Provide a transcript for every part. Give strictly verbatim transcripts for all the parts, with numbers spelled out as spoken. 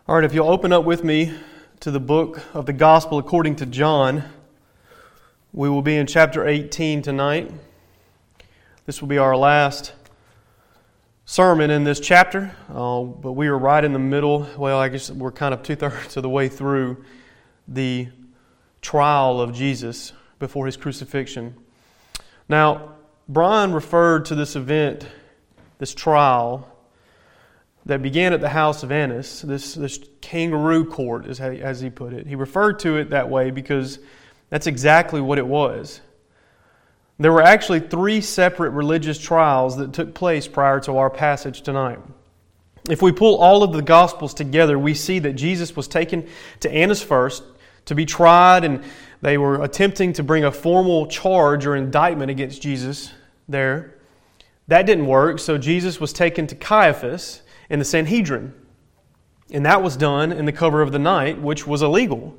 All right, if you'll open up with me to the book of the Gospel according to John, we will be in chapter eighteen tonight. This will be our last sermon in this chapter, uh, but we are right in the middle. Well, I guess we're kind of two-thirds of the way through the trial of Jesus before His crucifixion. Now, Brian referred to this event, this trial, that began at the house of Annas, this, this kangaroo court, as, as he put it. He referred to it that way because that's exactly what it was. There were actually three separate religious trials that took place prior to our passage tonight. If we pull all of the Gospels together, we see that Jesus was taken to Annas first to be tried, and they were attempting to bring a formal charge or indictment against Jesus there. That didn't work, so Jesus was taken to Caiaphas in the Sanhedrin. And that was done in the cover of the night, which was illegal.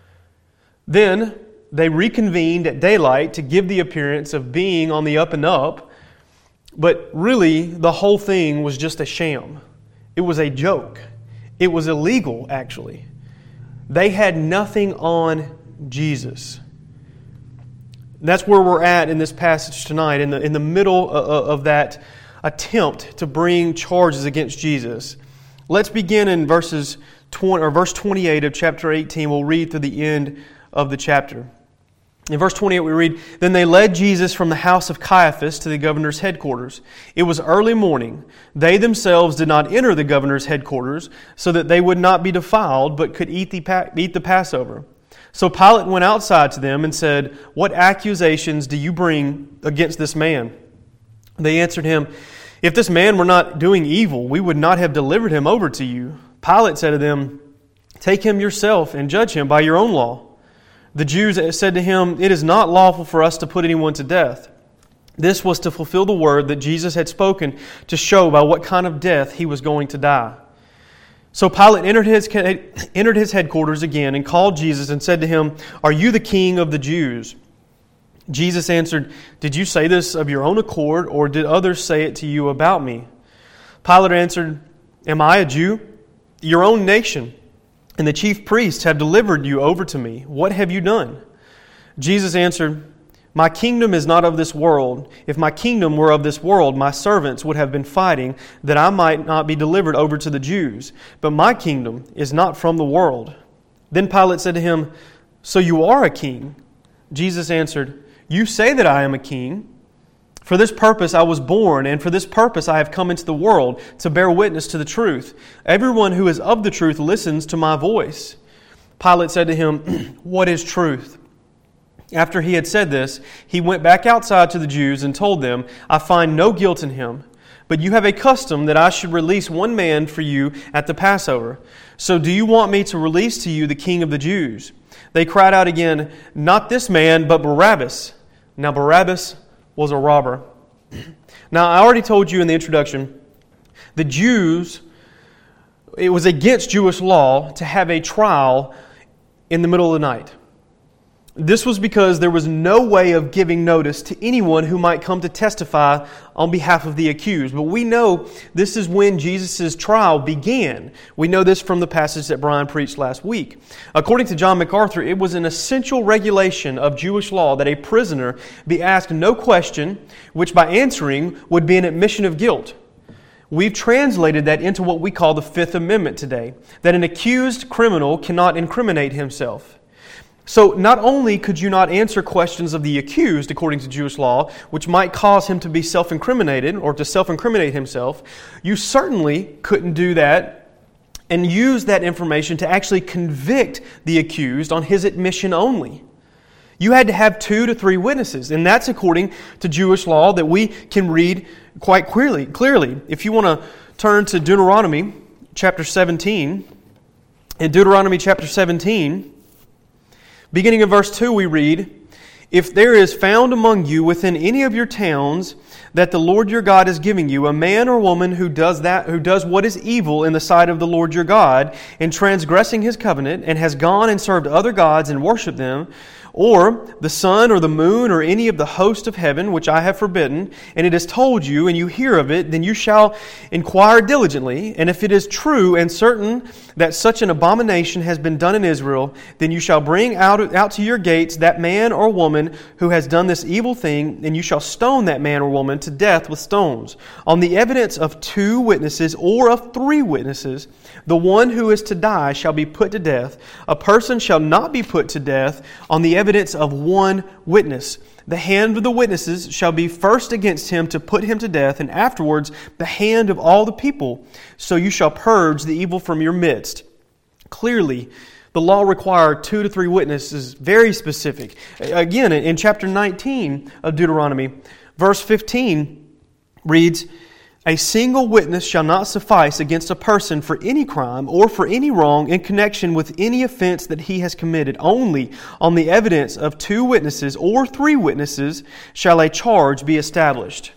Then they reconvened at daylight to give the appearance of being on the up and up, but really the whole thing was just a sham. It was a joke. It was illegal, actually. They had nothing on Jesus. That's where we're at in this passage tonight, in the, in the middle of that attempt to bring charges against Jesus. Let's begin in verses twenty or verse twenty-eight of chapter eighteen. We'll read through the end of the chapter. In verse twenty-eight we read, "Then they led Jesus from the house of Caiaphas to the governor's headquarters. It was early morning. They themselves did not enter the governor's headquarters, so that they would not be defiled, but could eat the, eat the Passover. So Pilate went outside to them and said, 'What accusations do you bring against this man?' They answered him, 'If this man were not doing evil, we would not have delivered him over to you.' Pilate said to them, 'Take him yourself and judge him by your own law.' The Jews said to him, 'It is not lawful for us to put anyone to death.' This was to fulfill the word that Jesus had spoken to show by what kind of death he was going to die. So Pilate entered his, entered his headquarters again and called Jesus and said to him, 'Are you the king of the Jews?' Jesus answered, 'Did you say this of your own accord, or did others say it to you about me?' Pilate answered, 'Am I a Jew? Your own nation and the chief priests have delivered you over to me. What have you done?' Jesus answered, 'My kingdom is not of this world. If my kingdom were of this world, my servants would have been fighting that I might not be delivered over to the Jews. But my kingdom is not from the world.' Then Pilate said to him, 'So you are a king?' Jesus answered, 'You say that I am a king. For this purpose I was born, and for this purpose I have come into the world, to bear witness to the truth. Everyone who is of the truth listens to my voice.' Pilate said to him, 'What is truth?' After he had said this, he went back outside to the Jews and told them, 'I find no guilt in him. But you have a custom that I should release one man for you at the Passover. So do you want me to release to you the king of the Jews?' They cried out again, 'Not this man, but Barabbas.' Now Barabbas was a robber." Now I already told you in the introduction, the Jews, it was against Jewish law to have a trial in the middle of the night. This was because there was no way of giving notice to anyone who might come to testify on behalf of the accused. But we know this is when Jesus' trial began. We know this from the passage that Brian preached last week. According to John MacArthur, it was an essential regulation of Jewish law that a prisoner be asked no question, which by answering would be an admission of guilt. We've translated that into what we call the Fifth Amendment today, that an accused criminal cannot incriminate himself. So not only could you not answer questions of the accused according to Jewish law, which might cause him to be self-incriminated or to self-incriminate himself, you certainly couldn't do that and use that information to actually convict the accused on his admission only. You had to have two to three witnesses, and that's according to Jewish law that we can read quite clearly. Clearly, if you want to turn to Deuteronomy chapter seventeen, in Deuteronomy chapter seventeen, beginning of verse two, we read, "If there is found among you within any of your towns that the Lord your God is giving you, a man or woman who does that, who does what is evil in the sight of the Lord your God, in transgressing His covenant, and has gone and served other gods and worshipped them, or the sun or the moon or any of the host of heaven, which I have forbidden, and it is told you, and you hear of it, then you shall inquire diligently. And if it is true and certain that such an abomination has been done in Israel, then you shall bring out, out to your gates that man or woman who has done this evil thing, and you shall stone that man or woman to death with stones. On the evidence of two witnesses or of three witnesses, the one who is to die shall be put to death. A person shall not be put to death on the evidence of one witness. The hand of the witnesses shall be first against him to put him to death, and afterwards the hand of all the people. So you shall purge the evil from your midst. Clearly, the law required two to three witnesses, very specific. Again, in chapter nineteen of Deuteronomy, verse fifteen reads, "A single witness shall not suffice against a person for any crime or for any wrong in connection with any offense that he has committed. Only on the evidence of two witnesses or three witnesses shall a charge be established."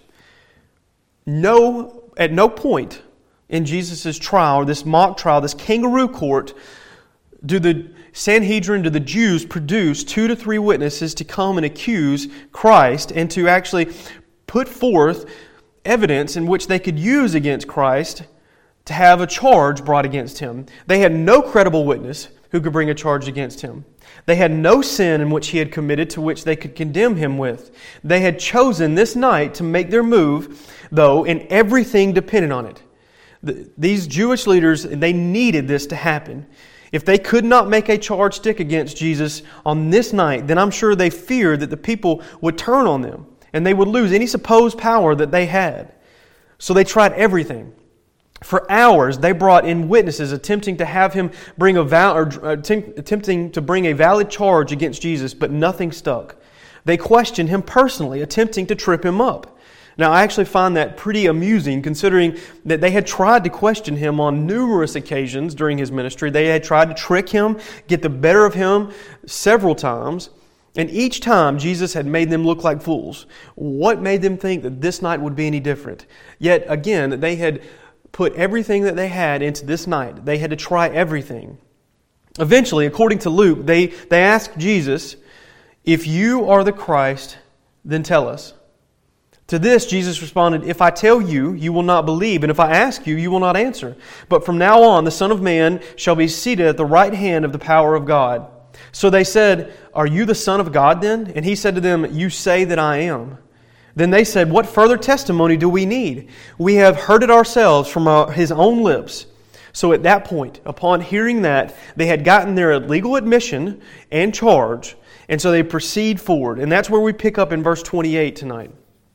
No, at no point in Jesus' trial, this mock trial, this kangaroo court, do the Sanhedrin, do the Jews produce two to three witnesses to come and accuse Christ and to actually put forth evidence in which they could use against Christ to have a charge brought against Him. They had no credible witness who could bring a charge against Him. They had no sin in which He had committed to which they could condemn Him with. They had chosen this night to make their move, though, and everything depended on it. The, these Jewish leaders, they needed this to happen. If they could not make a charge stick against Jesus on this night, then I'm sure they feared that the people would turn on them and they would lose any supposed power that they had. So they tried everything. For hours, they brought in witnesses attempting to have him bring a val- or attempt- attempting to bring a valid charge against Jesus, but nothing stuck. They questioned him personally, attempting to trip him up. Now, I actually find that pretty amusing, considering that they had tried to question him on numerous occasions during his ministry. They had tried to trick him, get the better of him several times, and each time Jesus had made them look like fools. What made them think that this night would be any different? Yet again, they had put everything that they had into this night. They had to try everything. Eventually, according to Luke, they, they asked Jesus, "If you are the Christ, then tell us." To this, Jesus responded, "If I tell you, you will not believe, and if I ask you, you will not answer. But from now on, the Son of Man shall be seated at the right hand of the power of God." So they said, "Are you the Son of God then?" And He said to them, "You say that I am." Then they said, "What further testimony do we need? We have heard it ourselves from our, His own lips." So at that point, upon hearing that, they had gotten their legal admission and charge, and so they proceed forward. And that's where we pick up in verse twenty-eight tonight.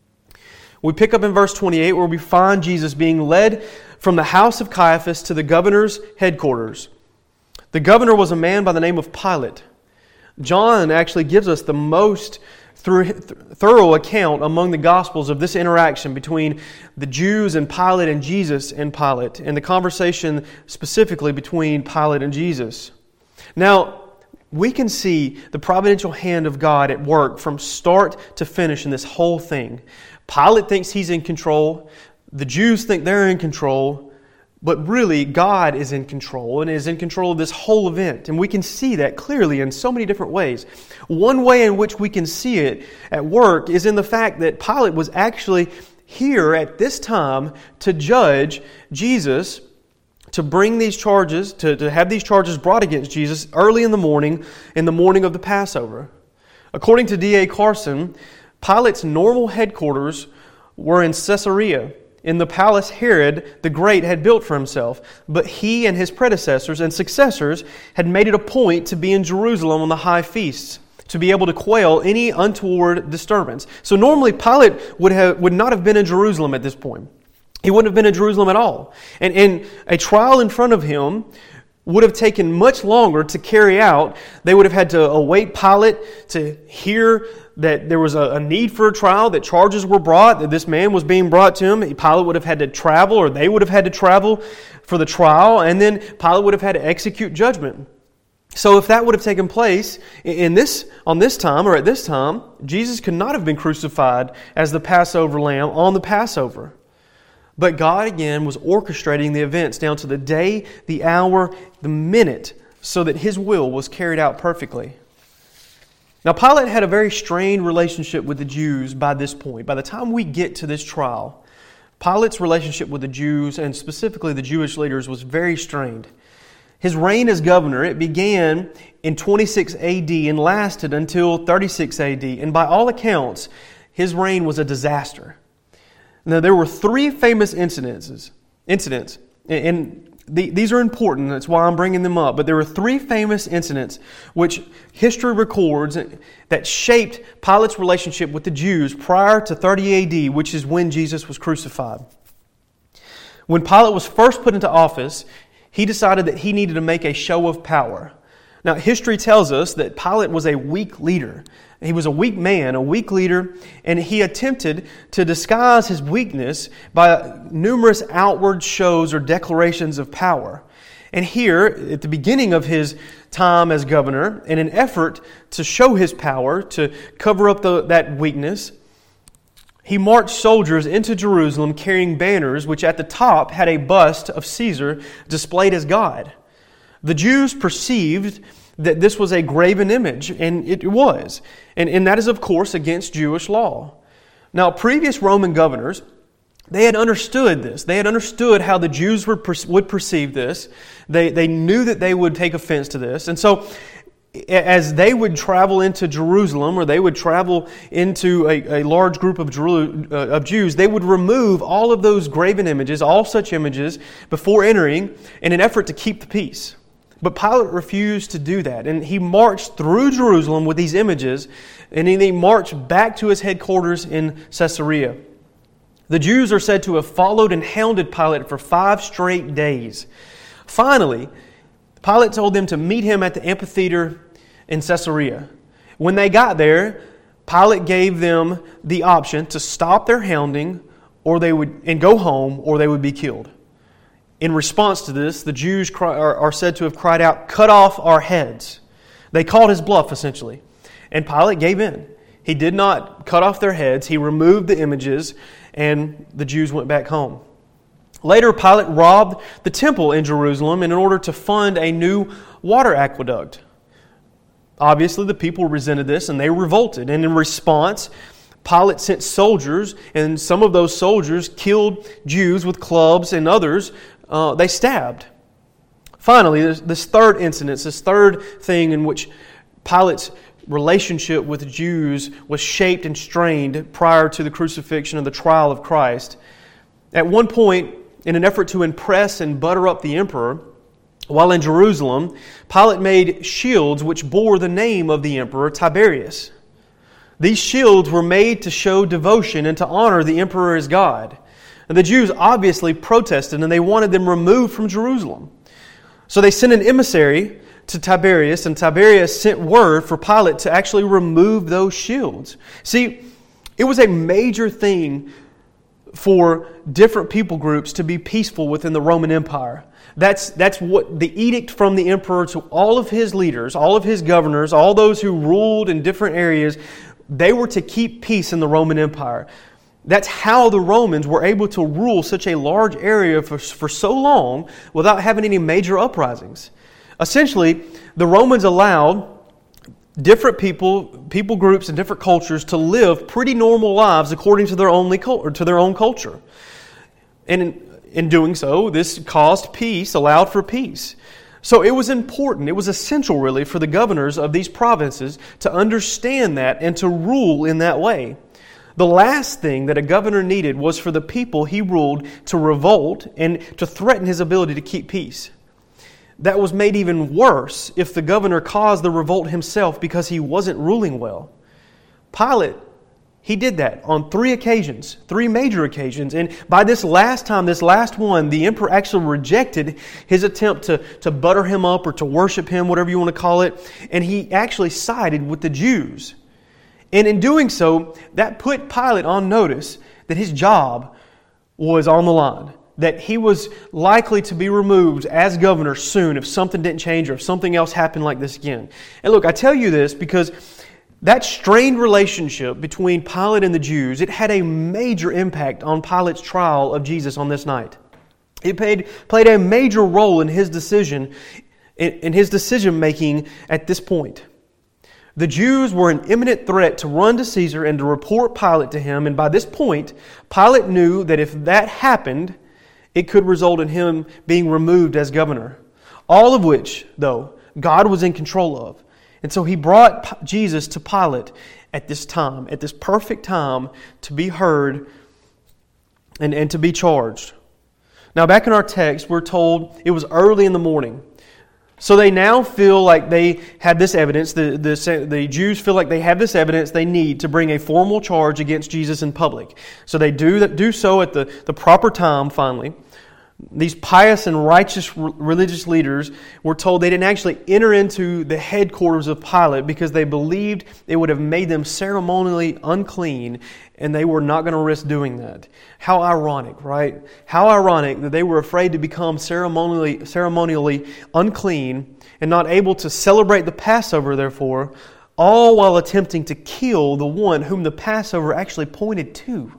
We pick up in verse twenty-eight where we find Jesus being led from the house of Caiaphas to the governor's headquarters. The governor was a man by the name of Pilate. John actually gives us the most thorough account among the Gospels of this interaction between the Jews and Pilate and Jesus and Pilate, and the conversation specifically between Pilate and Jesus. Now, we can see the providential hand of God at work from start to finish in this whole thing. Pilate thinks he's in control. The Jews think they're in control. But really, God is in control and is in control of this whole event. And we can see that clearly in so many different ways. One way in which we can see it at work is in the fact that Pilate was actually here at this time to judge Jesus, to bring these charges, to, to have these charges brought against Jesus early in the morning, in the morning of the Passover. According to D A Carson, Pilate's normal headquarters were in Caesarea, in the palace Herod the Great had built for himself. But he and his predecessors and successors had made it a point to be in Jerusalem on the high feasts, to be able to quell any untoward disturbance. So normally Pilate would have would not have been in Jerusalem at this point. He wouldn't have been in Jerusalem at all. And, and a trial in front of him would have taken much longer to carry out. They would have had to await Pilate to hear that there was a, a need for a trial, that charges were brought, that this man was being brought to him. Pilate would have had to travel, or they would have had to travel for the trial, and then Pilate would have had to execute judgment. So if that would have taken place in this on this time, or at this time, Jesus could not have been crucified as the Passover lamb on the Passover. But God again was orchestrating the events down to the day, the hour, the minute, so that His will was carried out perfectly. Now, Pilate had a very strained relationship with the Jews by this point. By the time we get to this trial, Pilate's relationship with the Jews, and specifically the Jewish leaders, was very strained. His reign as governor, it began in twenty-six A D and lasted until thirty-six A D. And by all accounts, his reign was a disaster. Now, there were three famous incidences, incidents, and the, these are important. That's why I'm bringing them up. But there were three famous incidents which history records that shaped Pilate's relationship with the Jews prior to thirty A D, which is when Jesus was crucified. When Pilate was first put into office, he decided that he needed to make a show of power. Now, history tells us that Pilate was a weak leader. He was a weak man, a weak leader, and he attempted to disguise his weakness by numerous outward shows or declarations of power. And here, at the beginning of his time as governor, in an effort to show his power, to cover up the, that weakness, he marched soldiers into Jerusalem carrying banners which at the top had a bust of Caesar displayed as God. The Jews perceived that this was a graven image, and it was. And, and that is, of course, against Jewish law. Now, previous Roman governors, they had understood this. They had understood how the Jews would, would perceive this. They, they knew that they would take offense to this. And so, as they would travel into Jerusalem, or they would travel into a, a large group of, Jeru, uh, of Jews, they would remove all of those graven images, all such images, before entering in an effort to keep the peace. But Pilate refused to do that, and he marched through Jerusalem with these images, and then he marched back to his headquarters in Caesarea. The Jews are said to have followed and hounded Pilate for five straight days. Finally, Pilate told them to meet him at the amphitheater in Caesarea. When they got there, Pilate gave them the option to stop their hounding, or they would and go home, or they would be killed. In response to this, the Jews cry, are, are said to have cried out, "Cut off our heads." They called his bluff, essentially. And Pilate gave in. He did not cut off their heads. He removed the images, and the Jews went back home. Later, Pilate robbed the temple in Jerusalem in order to fund a new water aqueduct. Obviously, the people resented this, and they revolted. And in response, Pilate sent soldiers, and some of those soldiers killed Jews with clubs, and others uh, they stabbed. Finally, this, this third incident, this third thing in which Pilate's relationship with Jews was shaped and strained prior to the crucifixion and the trial of Christ. At one point, in an effort to impress and butter up the emperor, while in Jerusalem, Pilate made shields which bore the name of the emperor Tiberius. These shields were made to show devotion and to honor the emperor as God. And the Jews obviously protested, and they wanted them removed from Jerusalem. So they sent an emissary to Tiberius, and Tiberius sent word for Pilate to actually remove those shields. See, it was a major thing for different people groups to be peaceful within the Roman Empire. That's, that's what the edict from the emperor to all of his leaders, all of his governors, all those who ruled in different areas, they were to keep peace in the Roman Empire. That's how the Romans were able to rule such a large area for, for so long without having any major uprisings. Essentially, the Romans allowed different people, people groups and different cultures to live pretty normal lives according to their own, or to their own culture. And in, in doing so, this caused peace, allowed for peace. So it was important, it was essential really for the governors of these provinces to understand that and to rule in that way. The last thing that a governor needed was for the people he ruled to revolt and to threaten his ability to keep peace. That was made even worse if the governor caused the revolt himself because he wasn't ruling well. Pilate, he did that on three occasions, three major occasions. And by this last time, this last one, the emperor actually rejected his attempt to, to butter him up or to worship him, whatever you want to call it. And he actually sided with the Jews. And in doing so, that put Pilate on notice that his job was on the line, that he was likely to be removed as governor soon if something didn't change or if something else happened like this again. And look, I tell you this because that strained relationship between Pilate and the Jews, it had a major impact on Pilate's trial of Jesus on this night. It played, played a major role in his decision, in, in his decision making at this point. The Jews were an imminent threat to run to Caesar and to report Pilate to him, and by this point, Pilate knew that if that happened, it could result in him being removed as governor. All of which, though, God was in control of. And so he brought Jesus to Pilate at this time, at this perfect time, to be heard and, and to be charged. Now, back in our text, we're told it was early in the morning. So they now feel like they had this evidence, the, the, the Jews feel like they have this evidence they need to bring a formal charge against Jesus in public. So they do, do so at the, the proper time, finally. These pious and righteous religious leaders were told they didn't actually enter into the headquarters of Pilate because they believed it would have made them ceremonially unclean, and they were not going to risk doing that. How ironic, right? How ironic that they were afraid to become ceremonially, ceremonially unclean and not able to celebrate the Passover, therefore, all while attempting to kill the one whom the Passover actually pointed to.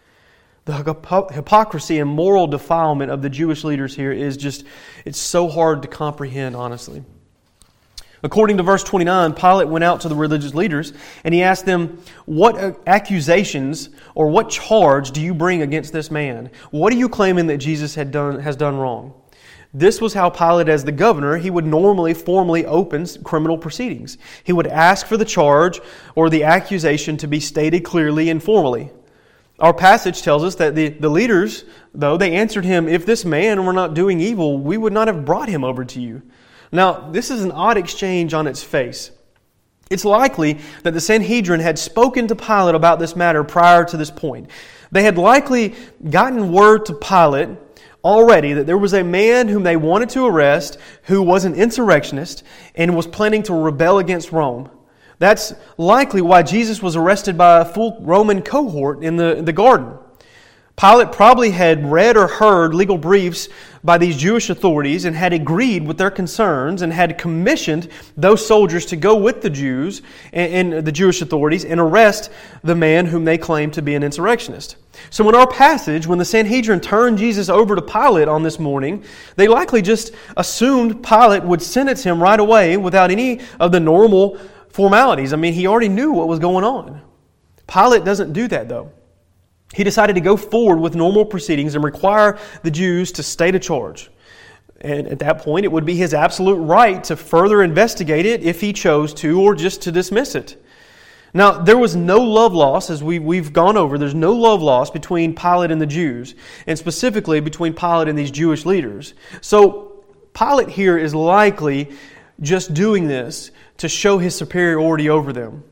The hypocrisy and moral defilement of the Jewish leaders here is just, it's so hard to comprehend, honestly. According to verse twenty-nine, Pilate went out to the religious leaders and he asked them, what accusations or what charge do you bring against this man? What are you claiming that Jesus had done has done wrong? This was how Pilate, as the governor, he would normally formally open criminal proceedings. He would ask for the charge or the accusation to be stated clearly and formally. Our passage tells us that the, the leaders, though, they answered him, if this man were not doing evil, we would not have brought him over to you. Now, this is an odd exchange on its face. It's likely that the Sanhedrin had spoken to Pilate about this matter prior to this point. They had likely gotten word to Pilate already that there was a man whom they wanted to arrest who was an insurrectionist and was planning to rebel against Rome. That's likely why Jesus was arrested by a full Roman cohort in the, the garden. Pilate probably had read or heard legal briefs by these Jewish authorities and had agreed with their concerns and had commissioned those soldiers to go with the Jews and, and the Jewish authorities and arrest the man whom they claimed to be an insurrectionist. So in our passage, when the Sanhedrin turned Jesus over to Pilate on this morning, they likely just assumed Pilate would sentence him right away without any of the normal formalities. I mean, he already knew what was going on. Pilate doesn't do that, though. He decided to go forward with normal proceedings and require the Jews to state a charge. And at that point, it would be his absolute right to further investigate it if he chose to, or just to dismiss it. Now, there was no love loss, as we, we've gone over. There's no love loss between Pilate and the Jews, and specifically between Pilate and these Jewish leaders. So, Pilate here is likely just doing this to show his superiority over them.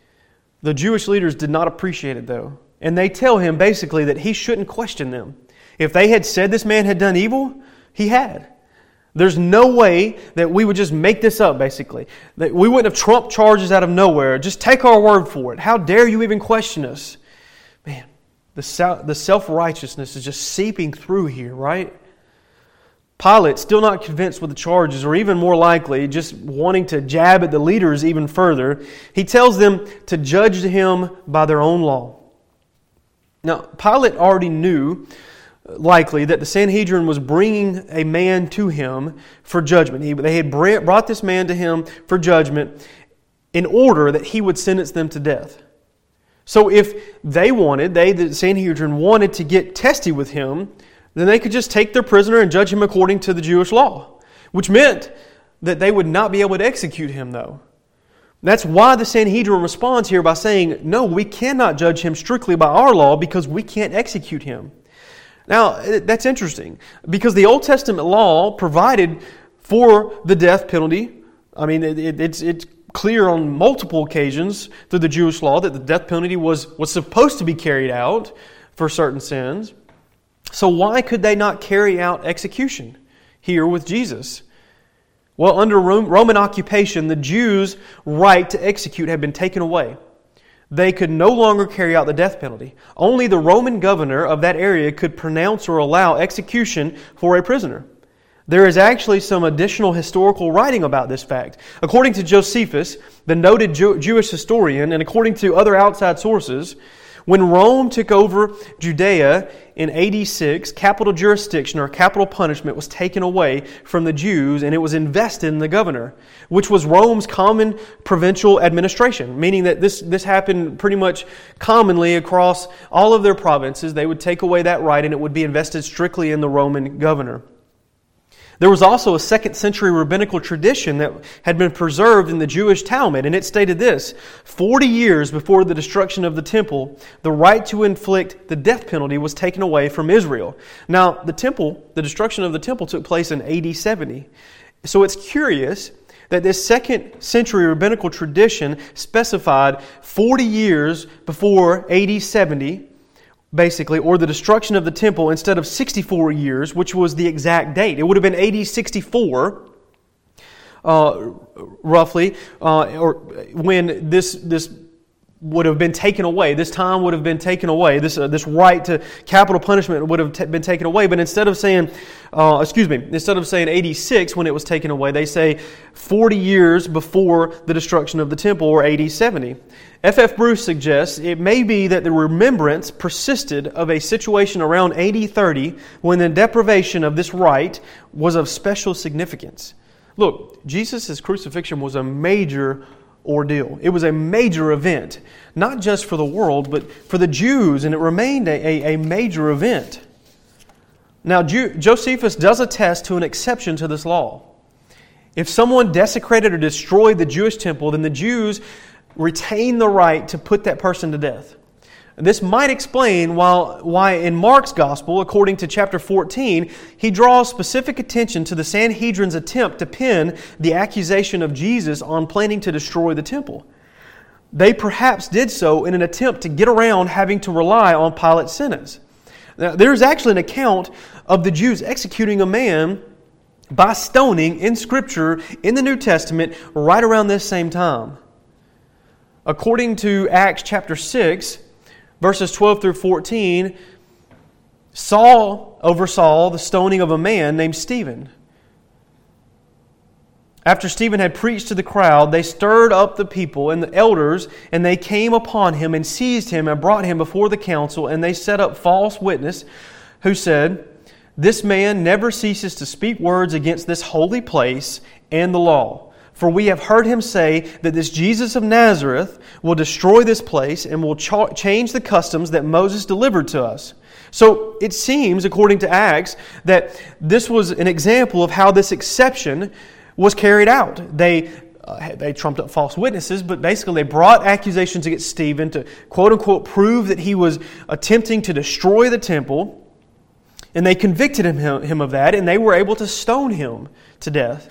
The Jewish leaders did not appreciate it, though. And they tell him basically that he shouldn't question them. If they had said this man had done evil, he had. There's no way that we would just make this up, basically. That we wouldn't have trumped charges out of nowhere. Just take our word for it. How dare you even question us? Man, the self-righteousness is just seeping through here, right? Pilate, still not convinced with the charges, or even more likely, just wanting to jab at the leaders even further, he tells them to judge him by their own law. Now, Pilate already knew, likely, that the Sanhedrin was bringing a man to him for judgment. He, they had brought this man to him for judgment in order that he would sentence them to death. So if they wanted, they, the Sanhedrin, wanted to get testy with him, then they could just take their prisoner and judge him according to the Jewish law, which meant that they would not be able to execute him, though. That's why the Sanhedrin responds here by saying, no, we cannot judge him strictly by our law because we can't execute him. Now, that's interesting because the Old Testament law provided for the death penalty. I mean, it, it's it's clear on multiple occasions through the Jewish law that the death penalty was, was supposed to be carried out for certain sins. So why could they not carry out execution here with Jesus? Well, under Roman occupation, the Jews' right to execute had been taken away. They could no longer carry out the death penalty. Only the Roman governor of that area could pronounce or allow execution for a prisoner. There is actually some additional historical writing about this fact. According to Josephus, the noted Jew- Jewish historian, and according to other outside sources, When Rome took over Judea in A D six, capital jurisdiction or capital punishment was taken away from the Jews and it was invested in the governor, which was Rome's common provincial administration, meaning that this, this happened pretty much commonly across all of their provinces. They would take away that right and it would be invested strictly in the Roman governor. There was also a second century rabbinical tradition that had been preserved in the Jewish Talmud, and it stated this: forty years before the destruction of the temple, the right to inflict the death penalty was taken away from Israel. Now, the temple, the destruction of the temple took place in A D seventy. So it's curious that this second century rabbinical tradition specified forty years before A D seventy, basically, or the destruction of the temple instead of sixty-four years, which was the exact date. It would have been A D sixty-four, uh, roughly, uh, or when this this would have been taken away. This time would have been taken away. This uh, this right to capital punishment would have t- been taken away. But instead of saying, uh, excuse me, instead of saying eighty-six when it was taken away, they say forty years before the destruction of the temple, or A D seventy. F F Bruce suggests it may be that the remembrance persisted of a situation around A D thirty when the deprivation of this right was of special significance. Look, Jesus' crucifixion was a major ordeal. It was a major event, not just for the world, but for the Jews, and it remained a, a, a major event. Now, Ju- Josephus does attest to an exception to this law. If someone desecrated or destroyed the Jewish temple, then the Jews retain the right to put that person to death. This might explain why, why in Mark's Gospel, according to chapter fourteen, he draws specific attention to the Sanhedrin's attempt to pin the accusation of Jesus on planning to destroy the temple. They perhaps did so in an attempt to get around having to rely on Pilate's sentence. Now, there's actually an account of the Jews executing a man by stoning in Scripture in the New Testament right around this same time. According to Acts chapter six, verses twelve through fourteen, Saul oversaw the stoning of a man named Stephen. After Stephen had preached to the crowd, they stirred up the people and the elders, and they came upon him and seized him and brought him before the council, and they set up false witness who said, "This man never ceases to speak words against this holy place and the law. For we have heard him say that this Jesus of Nazareth will destroy this place and will ch- change the customs that Moses delivered to us." So it seems, according to Acts, that this was an example of how this exception was carried out. They uh, they trumped up false witnesses, but basically they brought accusations against Stephen to quote-unquote prove that he was attempting to destroy the temple, and they convicted him, him of that, and they were able to stone him to death.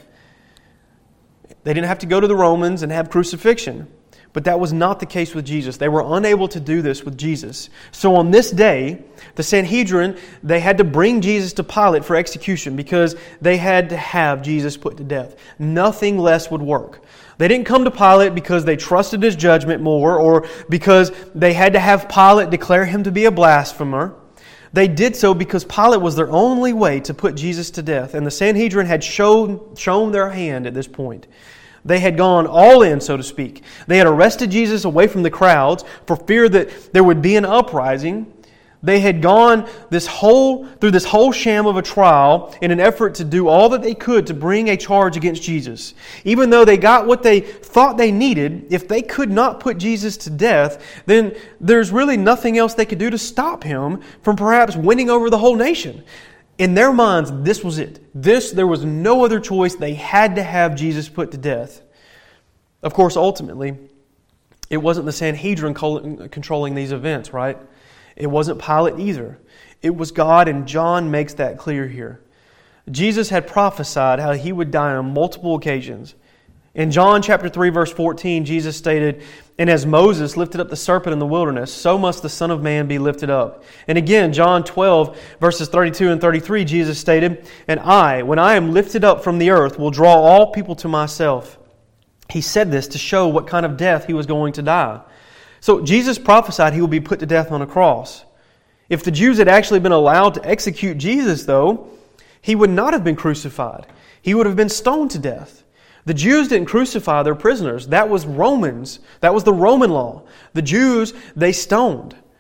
They didn't have to go to the Romans and have crucifixion. But that was not the case with Jesus. They were unable to do this with Jesus. So on this day, the Sanhedrin, they had to bring Jesus to Pilate for execution because they had to have Jesus put to death. Nothing less would work. They didn't come to Pilate because they trusted his judgment more or because they had to have Pilate declare him to be a blasphemer. They did so because Pilate was their only way to put Jesus to death. And the Sanhedrin had shown, shown their hand at this point. They had gone all in, so to speak. They had arrested Jesus away from the crowds for fear that there would be an uprising. They had gone this whole through this whole sham of a trial in an effort to do all that they could to bring a charge against Jesus. Even though they got what they thought they needed, if they could not put Jesus to death, then there's really nothing else they could do to stop him from perhaps winning over the whole nation. In their minds, this was it. This, there was no other choice. They had to have Jesus put to death. Of course, ultimately, it wasn't the Sanhedrin controlling these events, right? It wasn't Pilate either. It was God, and John makes that clear here. Jesus had prophesied how he would die on multiple occasions. In John chapter three, verse fourteen, Jesus stated, "And as Moses lifted up the serpent in the wilderness, so must the Son of Man be lifted up." And again, John twelve, verses thirty-two and thirty-three, Jesus stated, "And I, when I am lifted up from the earth, will draw all people to myself." He said this to show what kind of death he was going to die. So Jesus prophesied he would be put to death on a cross. If the Jews had actually been allowed to execute Jesus, though, he would not have been crucified. He would have been stoned to death. The Jews didn't crucify their prisoners. That was Romans. That was the Roman law. The Jews, they stoned.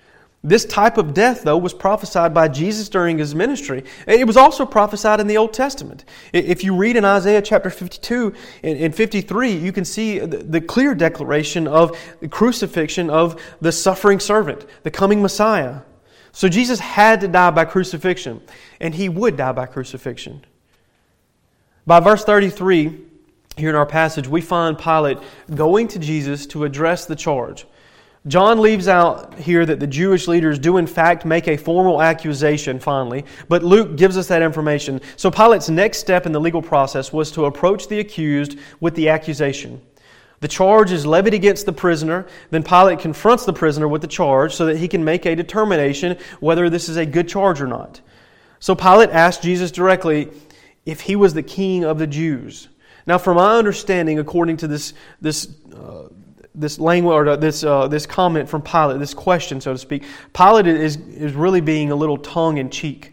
This type of death, though, was prophesied by Jesus during His ministry. It was also prophesied in the Old Testament. If you read in Isaiah chapter fifty-two and fifty-three, you can see the clear declaration of the crucifixion of the suffering servant, the coming Messiah. So Jesus had to die by crucifixion, and He would die by crucifixion. By verse thirty-three, here in our passage, we find Pilate going to Jesus to address the charge. John leaves out here that the Jewish leaders do in fact make a formal accusation finally, but Luke gives us that information. So Pilate's next step in the legal process was to approach the accused with the accusation. The charge is levied against the prisoner. Then Pilate confronts the prisoner with the charge so that he can make a determination whether this is a good charge or not. So Pilate asked Jesus directly if He was the king of the Jews. Now, from my understanding, according to this this uh, this language or this uh, this comment from Pilate, this question, so to speak, Pilate is is really being a little tongue in cheek.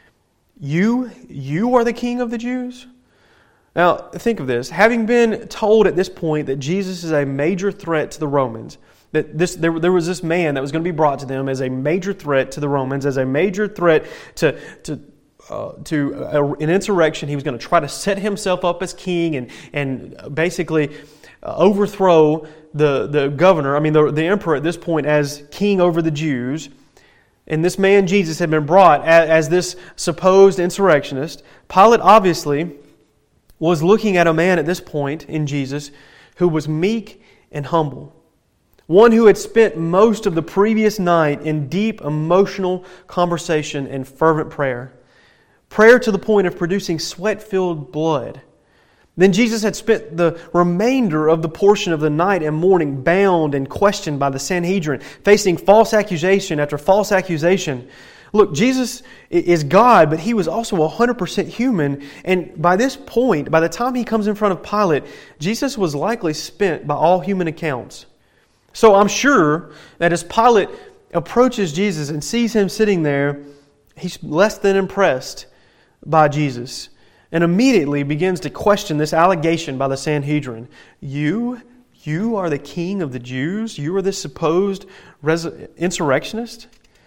You you are the king of the Jews? Now, think of this. Having been told at this point that Jesus is a major threat to the Romans, that this there, there was this man that was going to be brought to them as a major threat to the Romans, as a major threat to to uh, to a, an insurrection. He was going to try to set himself up as king and and basically uh, overthrow the the governor, I mean the, the emperor at this point as king over the Jews. And this man Jesus had been brought as, as this supposed insurrectionist. Pilate obviously was looking at a man at this point in Jesus who was meek and humble. One who had spent most of the previous night in deep emotional conversation and fervent prayer. Prayer to the point of producing sweat-filled blood. Then Jesus had spent the remainder of the portion of the night and morning bound and questioned by the Sanhedrin, facing false accusation after false accusation. Look, Jesus is God, but He was also one hundred percent human. And by this point, by the time He comes in front of Pilate, Jesus was likely spent by all human accounts. So I'm sure that as Pilate approaches Jesus and sees Him sitting there, he's less than impressed by Jesus. And immediately begins to question this allegation by the Sanhedrin. You, you are the king of the Jews? You are this supposed res- insurrectionist?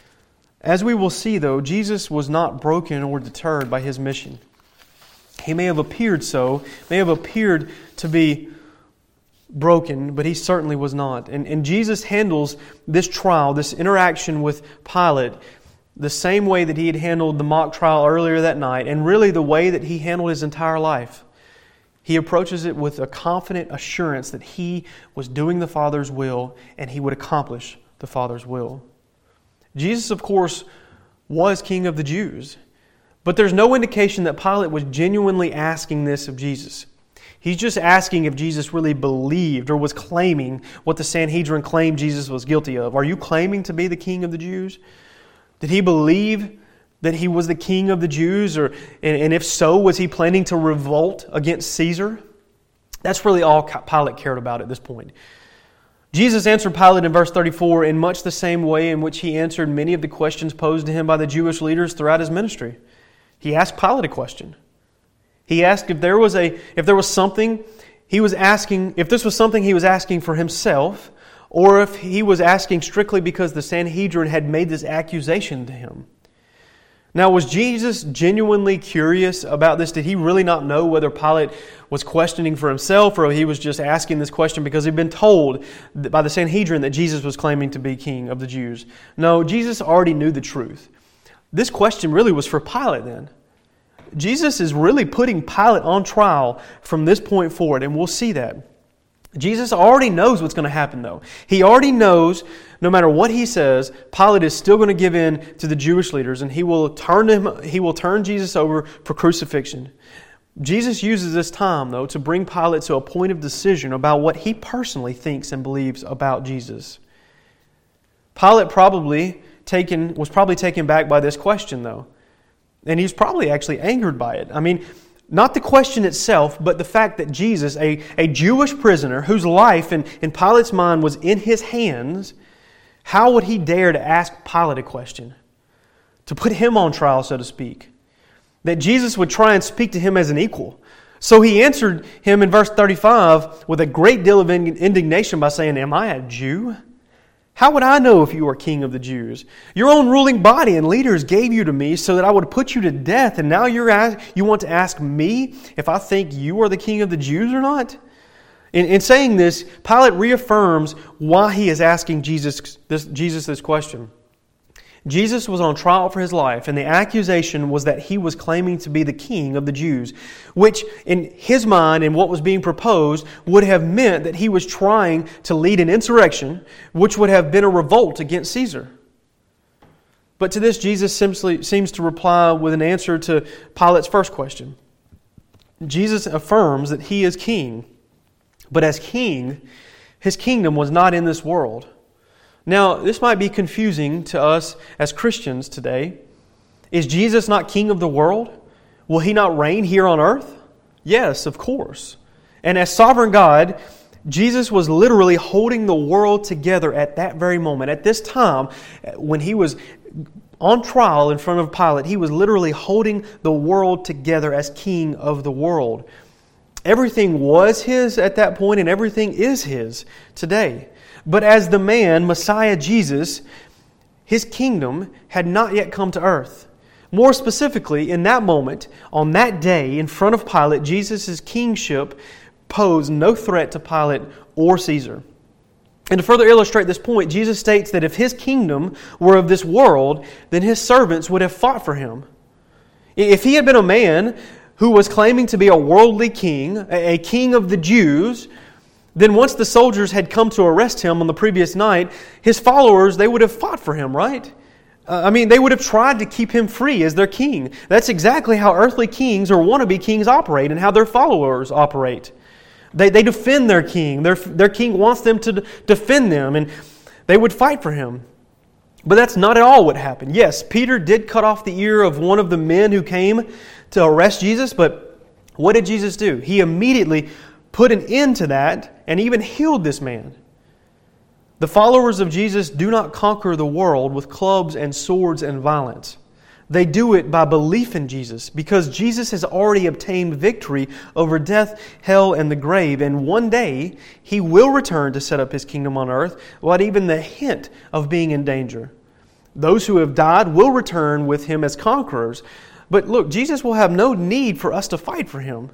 As we will see, though, Jesus was not broken or deterred by His mission. He may have appeared so, may have appeared to be broken, but He certainly was not. And, and Jesus handles this trial, this interaction with Pilate, the same way that He had handled the mock trial earlier that night, and really the way that He handled His entire life. He approaches it with a confident assurance that He was doing the Father's will and He would accomplish the Father's will. Jesus, of course, was King of the Jews, but there's no indication that Pilate was genuinely asking this of Jesus. He's just asking if Jesus really believed or was claiming what the Sanhedrin claimed Jesus was guilty of. Are you claiming to be the King of the Jews? Did He believe that He was the King of the Jews? Or, and, and if so, was He planning to revolt against Caesar? That's really all Pilate cared about at this point. Jesus answered Pilate in verse thirty-four in much the same way in which He answered many of the questions posed to Him by the Jewish leaders throughout His ministry. He asked Pilate a question. He asked if there was a if there was something He was asking, if this was something He was asking for Himself, or if He was asking strictly because the Sanhedrin had made this accusation to Him. Now, was Jesus genuinely curious about this? Did He really not know whether Pilate was questioning for himself, or he was just asking this question because he'd been told by the Sanhedrin that Jesus was claiming to be king of the Jews? No, Jesus already knew the truth. This question really was for Pilate then. Jesus is really putting Pilate on trial from this point forward, and we'll see that. Jesus already knows what's going to happen, though. He already knows, no matter what He says, Pilate is still going to give in to the Jewish leaders, and he will turn him. He will turn Jesus over for crucifixion. Jesus uses this time, though, to bring Pilate to a point of decision about what he personally thinks and believes about Jesus. Pilate probably taken was probably taken back by this question, though, and he's probably actually angered by it. I mean, not the question itself, but the fact that Jesus, a, a Jewish prisoner whose life in, in Pilate's mind was in his hands, how would he dare to ask Pilate a question? To put him on trial, so to speak. That Jesus would try and speak to him as an equal. So He answered him in verse thirty-five with a great deal of indignation by saying, "Am I a Jew? How would I know if you are king of the Jews? Your own ruling body and leaders gave you to me so that I would put you to death, and now you're ask, you want to ask me if I think you are the king of the Jews or not? In, in saying this, Pilate reaffirms why he is asking Jesus this, Jesus this question. Jesus was on trial for his life, and the accusation was that he was claiming to be the king of the Jews, which in his mind and what was being proposed would have meant that he was trying to lead an insurrection, which would have been a revolt against Caesar. But to this, Jesus simply seems to reply with an answer to Pilate's first question. Jesus affirms that he is king, but as king, his kingdom was not in this world. Now, this might be confusing to us as Christians today. Is Jesus not king of the world? Will he not reign here on earth? Yes, of course. And as sovereign God, Jesus was literally holding the world together at that very moment. At this time, when he was on trial in front of Pilate, he was literally holding the world together as king of the world. Everything was his at that point, and everything is his today. But as the man, Messiah Jesus, his kingdom had not yet come to earth. More specifically, in that moment, on that day, in front of Pilate, Jesus' kingship posed no threat to Pilate or Caesar. And to further illustrate this point, Jesus states that if his kingdom were of this world, then his servants would have fought for him. If he had been a man who was claiming to be a worldly king, a king of the Jews, then once the soldiers had come to arrest him on the previous night, his followers, they would have fought for him, right? Uh, I mean, they would have tried to keep him free as their king. That's exactly how earthly kings or wannabe kings operate and how their followers operate. They, they defend their king. Their, their king wants them to defend them, and they would fight for him. But that's not at all what happened. Yes, Peter did cut off the ear of one of the men who came to arrest Jesus, but what did Jesus do? He immediately put an end to that and even healed this man. The followers of Jesus do not conquer the world with clubs and swords and violence. They do it by belief in Jesus, because Jesus has already obtained victory over death, hell, and the grave, and one day He will return to set up His kingdom on earth without even the hint of being in danger. Those who have died will return with Him as conquerors. But look, Jesus will have no need for us to fight for Him.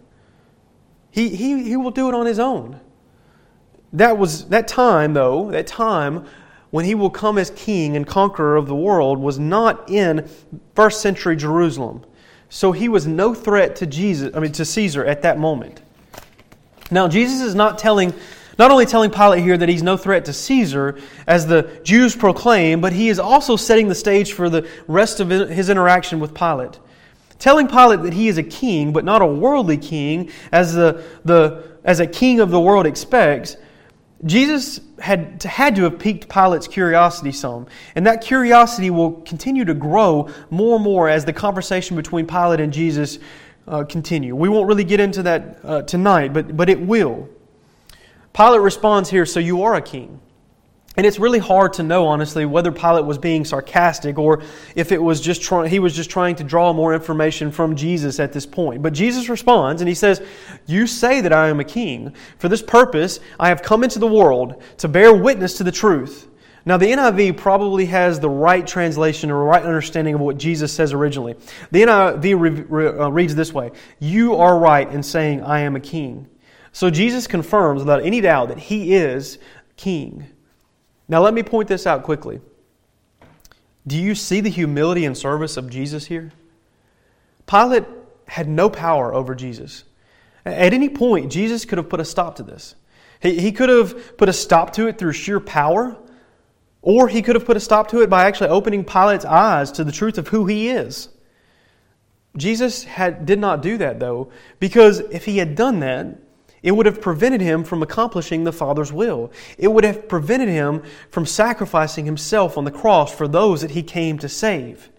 He, he, he will do it on His own. That was that time, though, that time when He will come as King and conqueror of the world was not in first century Jerusalem. So He was no threat to Jesus, I mean to Caesar at that moment. Now Jesus is not telling, not only telling Pilate here that he's no threat to Caesar, as the Jews proclaim, but he is also setting the stage for the rest of his interaction with Pilate. Telling Pilate that he is a king, but not a worldly king, as the, the as a king of the world expects, Jesus had, had to have piqued Pilate's curiosity some. And that curiosity will continue to grow more and more as the conversation between Pilate and Jesus uh, continue. We won't really get into that uh, tonight, but, but it will. Pilate responds here, "So you are a king." And it's really hard to know, honestly, whether Pilate was being sarcastic or if it was just try- he was just trying to draw more information from Jesus at this point. But Jesus responds and He says, "You say that I am a king. For this purpose I have come into the world, to bear witness to the truth." Now the N I V probably has the right translation or right understanding of what Jesus says originally. The N I V re- re- uh, reads this way: "You are right in saying I am a king." So Jesus confirms without any doubt that He is king. Now let me point this out quickly. Do you see the humility and service of Jesus here? Pilate had no power over Jesus. At any point, Jesus could have put a stop to this. He, he could have put a stop to it through sheer power, or He could have put a stop to it by actually opening Pilate's eyes to the truth of who He is. Jesus had, did not do that, though, because if He had done that, it would have prevented Him from accomplishing the Father's will. It would have prevented Him from sacrificing Himself on the cross for those that He came to save.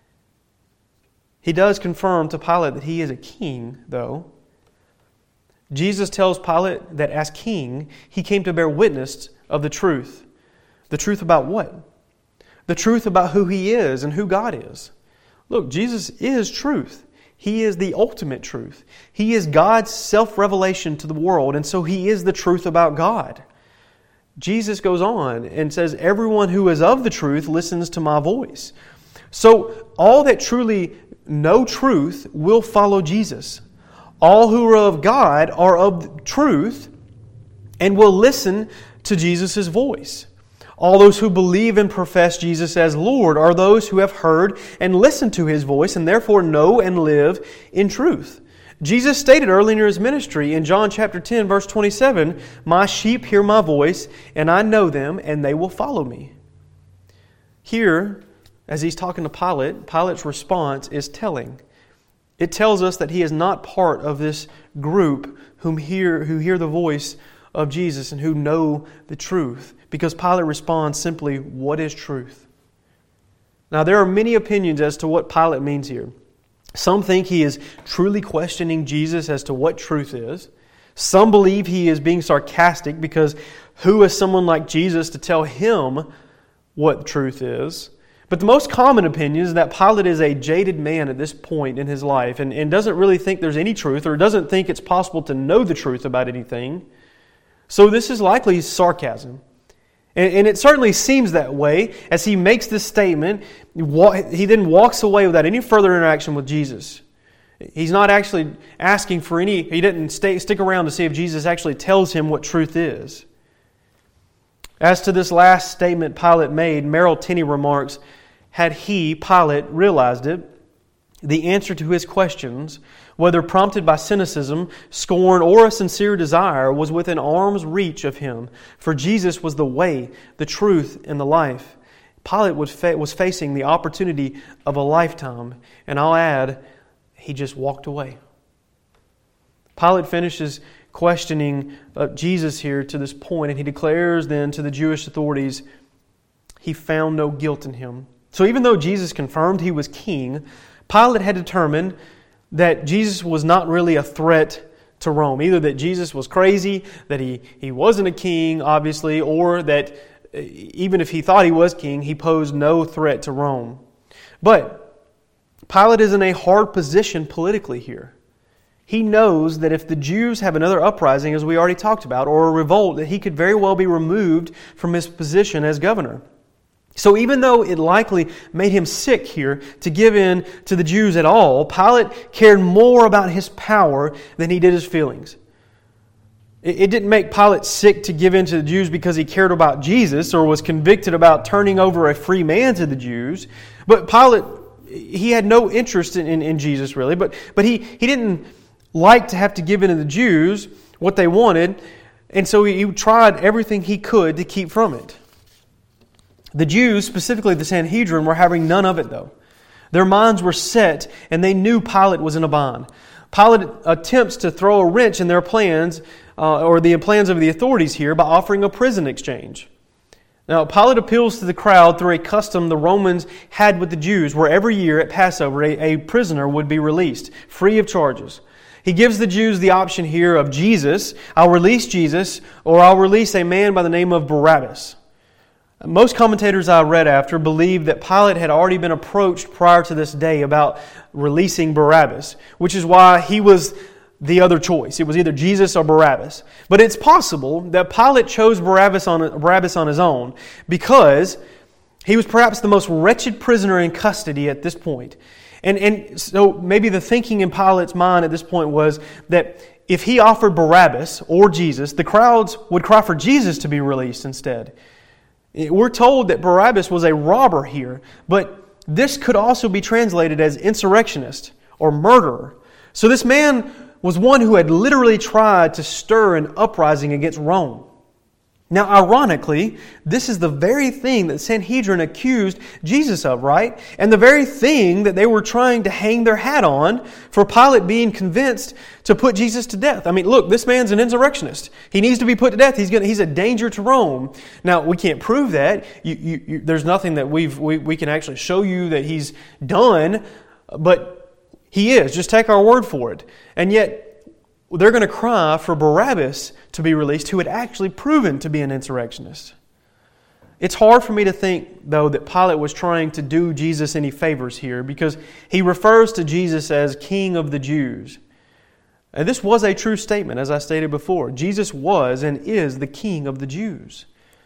He does confirm to Pilate that He is a king, though. Jesus tells Pilate that as king, He came to bear witness of the truth. The truth about what? The truth about who He is and who God is. Look, Jesus is truth. He is the ultimate truth. He is God's self-revelation to the world, and so He is the truth about God. Jesus goes on and says, everyone who is of the truth listens to my voice. So all that truly know truth will follow Jesus. All who are of God are of truth and will listen to Jesus' voice. All those who believe and profess Jesus as Lord are those who have heard and listened to His voice and therefore know and live in truth. Jesus stated earlier in His ministry in John chapter ten, verse twenty-seven, "My sheep hear my voice, and I know them, and they will follow me." Here, as He's talking to Pilate, Pilate's response is telling. It tells us that he is not part of this group whom hear, who hear the voice of Jesus and who know the truth. Because Pilate responds simply, "What is truth?" Now, there are many opinions as to what Pilate means here. Some think he is truly questioning Jesus as to what truth is. Some believe he is being sarcastic because who is someone like Jesus to tell him what truth is? But the most common opinion is that Pilate is a jaded man at this point in his life and, and doesn't really think there's any truth or doesn't think it's possible to know the truth about anything. So this is likely sarcasm. And, and it certainly seems that way as he makes this statement. He then walks away without any further interaction with Jesus. He's not actually asking for any, he didn't stay, stick around to see if Jesus actually tells him what truth is. As to this last statement Pilate made, Merrill Tenney remarks, had he, Pilate, realized it, the answer to his questions, whether prompted by cynicism, scorn, or a sincere desire, was within arm's reach of him. For Jesus was the way, the truth, and the life. Pilate was, fa- was facing the opportunity of a lifetime. And I'll add, he just walked away. Pilate finishes questioning uh, Jesus here to this point, and he declares then to the Jewish authorities, he found no guilt in him. So even though Jesus confirmed he was king, Pilate had determined that Jesus was not really a threat to Rome. Either that Jesus was crazy, that he, he wasn't a king, obviously, or that even if he thought he was king, he posed no threat to Rome. But Pilate is in a hard position politically here. He knows that if the Jews have another uprising, as we already talked about, or a revolt, that he could very well be removed from his position as governor. So even though it likely made him sick here to give in to the Jews at all, Pilate cared more about his power than he did his feelings. It didn't make Pilate sick to give in to the Jews because he cared about Jesus or was convicted about turning over a free man to the Jews. But Pilate, he had no interest in, in, in Jesus really, but, but he, he didn't like to have to give in to the Jews what they wanted, and so he, he tried everything he could to keep from it. The Jews, specifically the Sanhedrin, were having none of it though. Their minds were set and they knew Pilate was in a bind. Pilate attempts to throw a wrench in their plans, uh, or the plans of the authorities here, by offering a prison exchange. Now, Pilate appeals to the crowd through a custom the Romans had with the Jews, where every year at Passover a, a prisoner would be released, free of charges. He gives the Jews the option here of Jesus, I'll release Jesus, or I'll release a man by the name of Barabbas. Most commentators I read after believe that Pilate had already been approached prior to this day about releasing Barabbas, which is why he was the other choice. It was either Jesus or Barabbas. But it's possible that Pilate chose Barabbas on, Barabbas on his own because he was perhaps the most wretched prisoner in custody at this point. And, and so maybe the thinking in Pilate's mind at this point was that if he offered Barabbas or Jesus, the crowds would cry for Jesus to be released instead. We're told that Barabbas was a robber here, but this could also be translated as insurrectionist or murderer. So this man was one who had literally tried to stir an uprising against Rome. Now, ironically, this is the very thing that Sanhedrin accused Jesus of, right? And the very thing that they were trying to hang their hat on for Pilate being convinced to put Jesus to death. I mean, look, this man's an insurrectionist. He needs to be put to death. He's going he's a danger to Rome. Now, we can't prove that. You, you, you, there's nothing that we've, we, we can actually show you that he's done, but he is. Just take our word for it. And yet, they're going to cry for Barabbas to be released, who had actually proven to be an insurrectionist. It's hard for me to think, though, that Pilate was trying to do Jesus any favors here, because he refers to Jesus as King of the Jews. And this was a true statement, as I stated before. Jesus was and is the King of the Jews.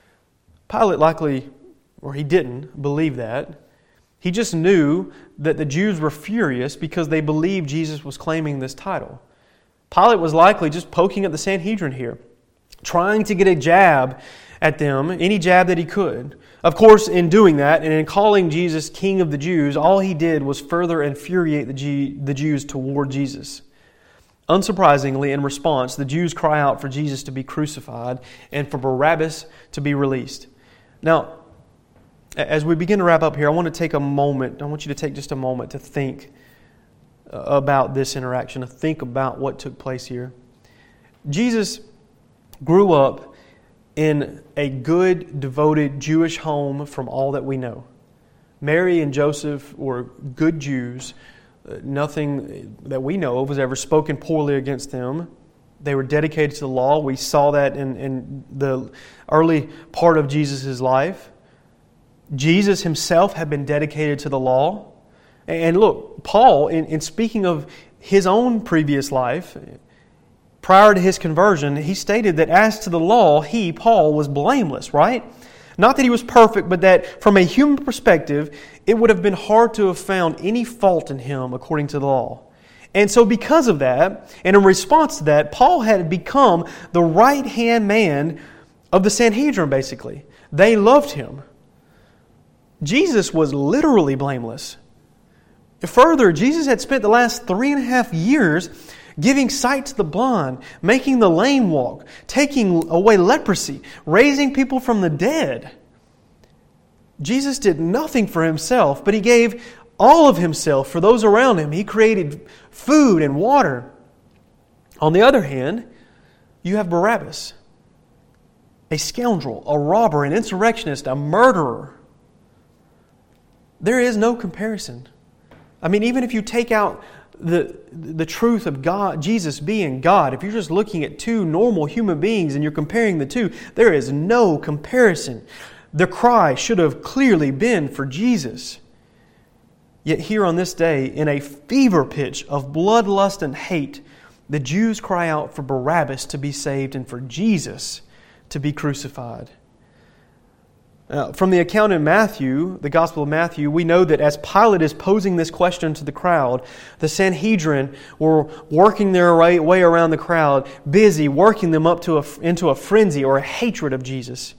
Pilate likely, or he didn't believe that. He just knew that the Jews were furious because they believed Jesus was claiming this title. Pilate was likely just poking at the Sanhedrin here, trying to get a jab at them, any jab that he could. Of course, in doing that, and in calling Jesus King of the Jews, all he did was further infuriate the, G- the Jews toward Jesus. Unsurprisingly, in response, the Jews cry out for Jesus to be crucified and for Barabbas to be released. Now, as we begin to wrap up here, I want to take a moment, I want you to take just a moment to think about this interaction, to think about what took place here. Jesus grew up in a good, devoted Jewish home from all that we know. Mary and Joseph were good Jews. Nothing that we know of was ever spoken poorly against them. They were dedicated to the law. We saw that in, in the early part of Jesus' life. Jesus himself had been dedicated to the law. And look, Paul, in, in speaking of his own previous life, prior to his conversion, he stated that as to the law, he, Paul, was blameless, right? Not that he was perfect, but that from a human perspective, it would have been hard to have found any fault in him according to the law. And so because of that, and in response to that, Paul had become the right-hand man of the Sanhedrin, basically. They loved him. Jesus was literally blameless. Further, Jesus had spent the last three and a half years giving sight to the blind, making the lame walk, taking away leprosy, raising people from the dead. Jesus did nothing for himself, but he gave all of himself for those around him. He created food and water. On the other hand, you have Barabbas, a scoundrel, a robber, an insurrectionist, a murderer. There is no comparison. I mean, even if you take out the the truth of God, Jesus being God, if you're just looking at two normal human beings and you're comparing the two, there is no comparison. The cry should have clearly been for Jesus. Yet here on this day, in a fever pitch of bloodlust and hate, the Jews cry out for Barabbas to be saved and for Jesus to be crucified. Uh, from the account in Matthew, the Gospel of Matthew, we know that as Pilate is posing this question to the crowd, the Sanhedrin were working their way around the crowd, busy working them up to a, into a frenzy or a hatred of Jesus,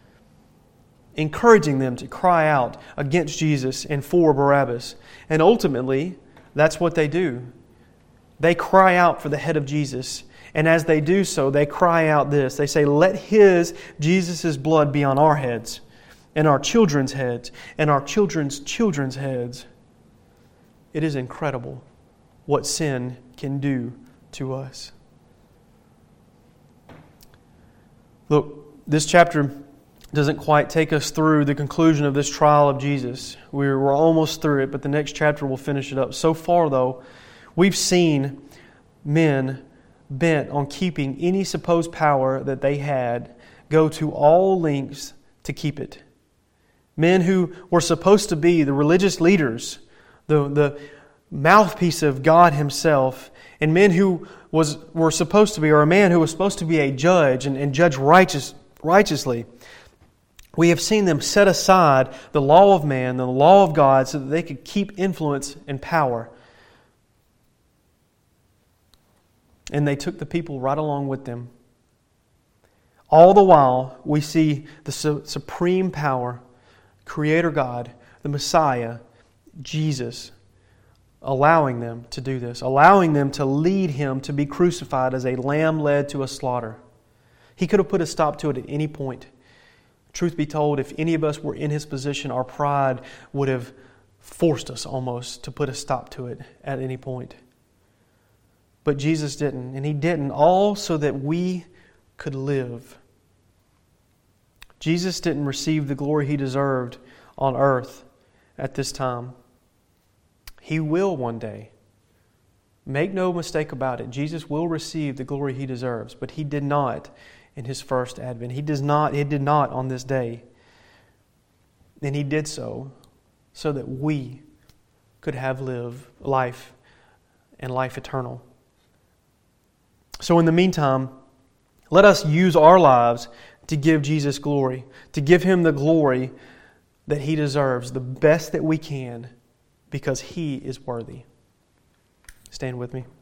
encouraging them to cry out against Jesus and for Barabbas. And ultimately, that's what they do. They cry out for the head of Jesus. And as they do so, they cry out this. They say, "Let His, Jesus' blood be on our heads, and our children's heads, and our children's children's heads." It is incredible what sin can do to us. Look, this chapter doesn't quite take us through the conclusion of this trial of Jesus. We're, we're almost through it, but the next chapter will finish it up. So far, though, we've seen men bent on keeping any supposed power that they had go to all lengths to keep it. Men who were supposed to be the religious leaders, the, the mouthpiece of God Himself, and men who was were supposed to be, or a man who was supposed to be a judge and, and judge righteous, righteously. We have seen them set aside the law of man, the law of God, so that they could keep influence and power. And they took the people right along with them. All the while, we see the su- supreme power, Creator God, the Messiah, Jesus, allowing them to do this, allowing them to lead Him to be crucified as a lamb led to a slaughter. He could have put a stop to it at any point. Truth be told, if any of us were in His position, our pride would have forced us almost to put a stop to it at any point. But Jesus didn't, and He didn't, all so that we could live. Jesus didn't receive the glory He deserved on earth at this time. He will one day. Make no mistake about it. Jesus will receive the glory He deserves, but He did not in His first advent. He does not, He did not on this day. And He did so so that we could have live life and life eternal. So in the meantime, let us use our lives to give Jesus glory, to give Him the glory that He deserves, the best that we can, because He is worthy. Stand with me.